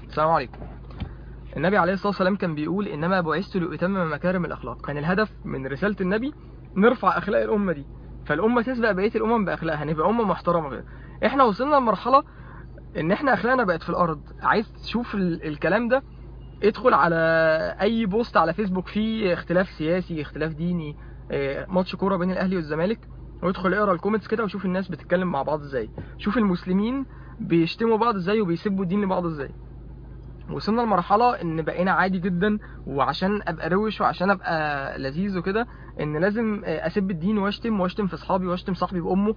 السلام عليكم. النبي عليه الصلاة والسلام كان بيقول إنما بعثت لأتمم مكارم الأخلاق. كان الهدف من رسالة النبي نرفع أخلاق الأمة دي، فالأمة تسبق بقية الأمم بأخلاقها، نبقى أمة محترمة كده. إحنا وصلنا لمرحلة إن إحنا أخلاقنا بقت في الأرض. عايز تشوف الكلام ده؟ ادخل على أي بوست على فيسبوك فيه اختلاف سياسي، اختلاف ديني، ماتش كورة بين الأهلي والزمالك، وادخل اقرا الكومنتس كده وشوف الناس بتتكلم مع بعض ازاي، شوف المسلمين بيشتموا بعض ازاي وبيسبوا الدين لبعض ازاي. وصلنا لمرحله ان بقينا عادي جدا، وعشان ابقى روش وعشان ابقى لذيذ وكده ان لازم اسب الدين واشتم في اصحابي واشتم صاحبي بامه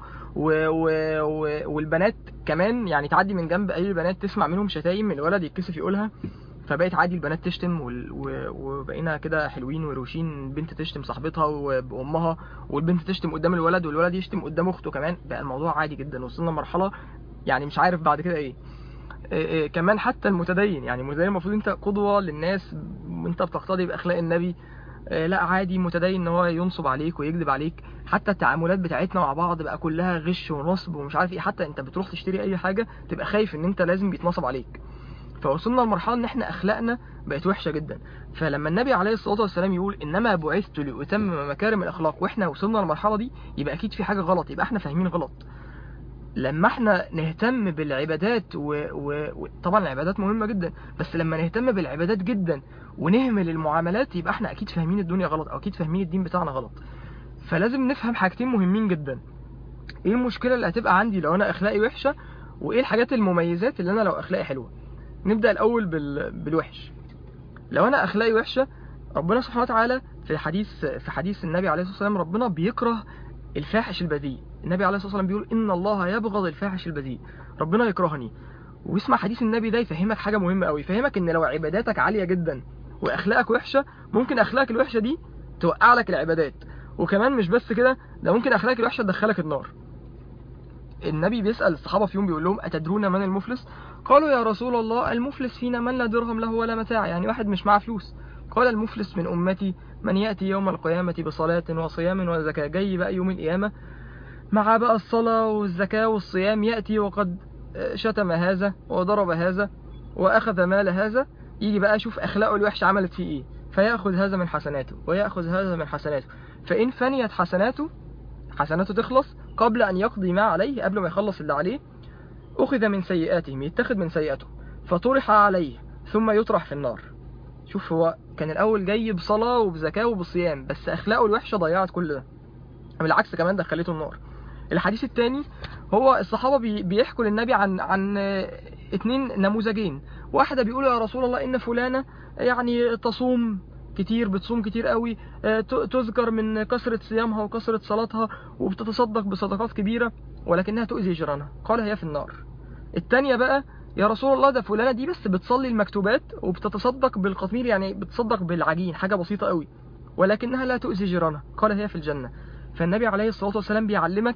والبنات كمان، يعني تعدي من جنب اي بنات تسمع منهم شتايم الولد يتكسف يقولها، فبقيت عادي البنات تشتم وبقينا كده حلوين وروشين. بنت تشتم صاحبتها وبامها، والبنت تشتم قدام الولد والولد يشتم قدام اخته كمان. بقى الموضوع عادي جدا. وصلنا لمرحله يعني مش عارف بعد كده ايه. كمان حتى المتدين، يعني المتدين المفروض انت قدوة للناس وانت بتقتدي باخلاق النبي، لا عادي متدين ان هو ينصب عليك ويكذب عليك. حتى التعاملات بتاعتنا مع بعض بقى كلها غش ونصب ومش عارف ايه. حتى انت بتروح تشتري اي حاجة تبقى خايف ان انت لازم بيتنصب عليك. فوصلنا لمرحلة ان احنا اخلاقنا بقت وحشة جدا. فلما النبي عليه الصلاة والسلام يقول انما بعثت لأتمم مكارم الاخلاق واحنا وصلنا للمرحلة دي، يبقى اكيد في حاجة غلط، يبقى احنا فاهمين غلط. لما احنا نهتم بالعبادات وطبعا العبادات مهمة جدا، بس لما نهتم بالعبادات جدا ونهمل المعاملات يبقى احنا اكيد فاهمين الدنيا غلط، او اكيد فاهمين الدين بتاعنا غلط. فلازم نفهم حاجتين مهمين جدا: ايه المشكلة اللي هتبقى عندي لو انا اخلاقي وحشة، وايه الحاجات المميزات اللي انا لو اخلاقي حلوة. نبدأ الاول بالوحش. لو انا اخلاقي وحشة، ربنا سبحانه وتعالى في حديث النبي عليه الصلاة والسلام ربنا بيكره الفاحش البذيء. النبي عليه الصلاة والسلام بيقول إن الله يبغض الفاحش البذيء، ربنا يكرهني. واسمع حديث النبي ده يفهمك حاجة مهمة قوي، يفهمك إن لو عباداتك عالية جدا وأخلاقك وحشة، ممكن أخلاقك الوحشة دي توقع لك العبادات. وكمان مش بس كده، ده ممكن أخلاقك الوحشة تدخلك النار. النبي بيسأل الصحابة في يوم بيقول لهم أتدرون من المفلس؟ قالوا يا رسول الله المفلس فينا من لا درهم له ولا متاع، يعني واحد مش معاه فلوس. قال المفلس من أمتي من يأتي يوم القيامة بصلاة وصيام وزكاة. جاي بقى يوم القيامة مع بقى الصلاة والزكاة والصيام، يأتي وقد شتم هذا وضرب هذا وأخذ مال هذا. يجي بقى شوف أخلاقه الوحشة عملت فيه إيه، فيأخذ هذا من حسناته ويأخذ هذا من حسناته. فإن فنيت حسناته تخلص قبل أن يقضي ما عليه، قبل ما يخلص اللي عليه، أخذ من سيئاتهم، يتخذ من سيئاته فطرح عليه ثم يطرح في النار. شوف هو كان الأول جاي بصلاة وبزكاة وبصيام، بس أخلاقه الوحشة ضيعت كل ده، بالعكس كمان دخلته النار. الحديث الثاني هو الصحابة بيحكوا للنبي عن اتنين نموذجين. واحدة بيقولوا يا رسول الله إن فلانة يعني تصوم كتير، بتصوم كتير قوي، تذكر من كثرة صيامها وكثرة صلاتها وبتتصدق بصدقات كبيرة، ولكنها تؤذي جيرانها، قال هي في النار. التانية بقى يا رسول الله ده فلانة دي بس بتصلي المكتوبات وبتتصدق بالقطمير، يعني بتصدق بالعجين حاجة بسيطة قوي، ولكنها لا تؤذي جيرانها، قال هي في الجنة. فالنبي عليه الصلاة والسلام بيعلمك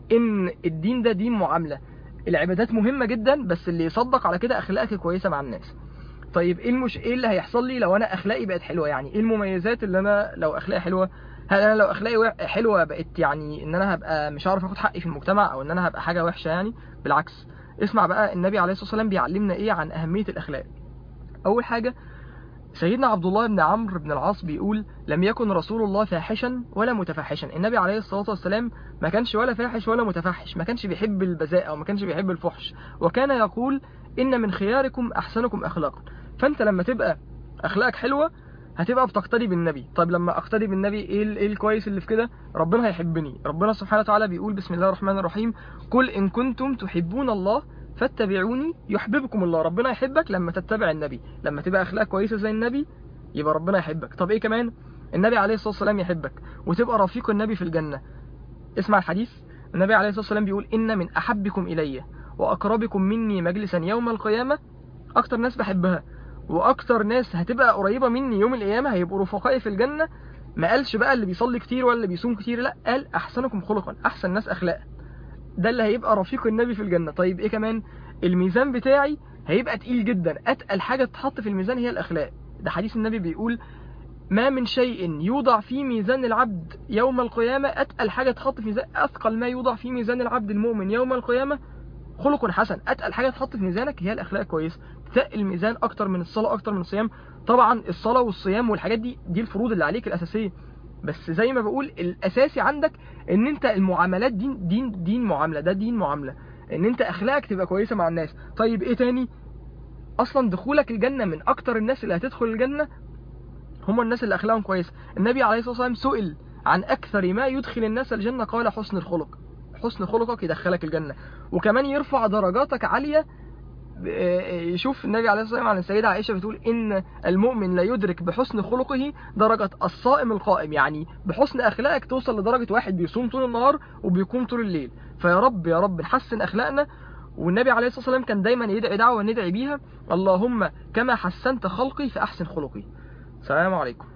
ان الدين ده دين معاملة. العبادات مهمة جدا، بس اللي يصدق على كده اخلاقك كويسة مع الناس. طيب ايه اللي هيحصل لي لو انا اخلاقي بقت حلوة؟ يعني ايه المميزات اللي انا لو اخلاقي حلوة؟ هل انا لو اخلاقي حلوة بقت يعني ان انا هبقى مش عارف اخد حقي في المجتمع، او ان انا هبقى حاجة وحشة؟ يعني بالعكس. اسمع بقى النبي عليه الصلاة والسلام بيعلمنا ايه عن اهمية الاخلاق. اول حاجة سيدنا عبد الله بن عمرو بن العاص بيقول لم يكن رسول الله فاحشا ولا متفحشا. النبي عليه الصلاة والسلام ما كانش ولا فاحش ولا متفحش، ما كانش بيحب البذاءة وما كانش بيحب الفحش، وكان يقول إن من خياركم أحسنكم أخلاقا. فأنت لما تبقى أخلاقك حلوة هتبقى بتقتدي بالنبي. طيب لما أقتدي بالنبي إيه الكويس اللي في كده؟ ربنا هيحبني. ربنا سبحانه وتعالى بيقول بسم الله الرحمن الرحيم قل إن كنتم تحبون الله فاتبعوني يحببكم الله. ربنا يحبك لما تتبع النبي، لما تبقى اخلاق كويسه زي النبي يبقى ربنا يحبك. طب ايه كمان؟ النبي عليه الصلاه والسلام يحبك وتبقى رفيق النبي في الجنه. اسمع الحديث. النبي عليه الصلاه والسلام بيقول ان من احبكم الي واقربكم مني مجلسا يوم القيامه، اكتر ناس بحبها واكتر ناس هتبقى قريبه مني يوم القيامه هيبقوا رفقائي في الجنه. ما قالش بقى اللي بيصلي كتير ولا اللي بيصوم كتير، لا، قال احسنكم خلقا، احسن ناس اخلاقا، ده اللي هيبقى رفيق النبي في الجنة. طيب ايه كمان؟ الميزان بتاعي هيبقى تقيل جدا، اتقل حاجة تحط في الميزان هي الاخلاق. ده حديث النبي بيقول ما من شيء يوضع في ميزان العبد يوم القيامة، اتقل حاجة تحط في ميزان، اثقل ما يوضع في ميزان العبد المؤمن يوم القيامة خلق حسن. اتقل حاجه تحط في ميزانك هي الاخلاق الكويسه، تقل الميزان اكتر من الصلاه اكتر من الصيام. طبعا الصلاه والصيام والحاجات دي الفروض اللي عليك الاساسيه، بس زي ما بقول الاساسي عندك ان انت المعاملات دين معامله، ده دين معامله، ان انت اخلاقك تبقى كويسه مع الناس. طيب ايه تاني؟ اصلا دخولك الجنه من اكتر الناس اللي هتدخل الجنه هم الناس اللي اخلاقهم كويسه. النبي عليه الصلاه والسلام سئل عن اكثر ما يدخل الناس الجنه، قال حسن الخلق. حسن خلقك يدخلك الجنه، وكمان يرفع درجاتك عاليه. يشوف النبي عليه الصلاه والسلام عن السيده عائشه بتقول ان المؤمن لا يدرك بحسن خلقه درجه الصائم القائم، يعني بحسن اخلاقك توصل لدرجه واحد بيصوم طول النهار وبيقوم طول الليل. فيا رب يا رب نحسن اخلاقنا. والنبي عليه الصلاه والسلام كان دايما يدعي دعوه ندعي بيها: اللهم كما حسنت خلقي فاحسن خلقي. السلام عليكم.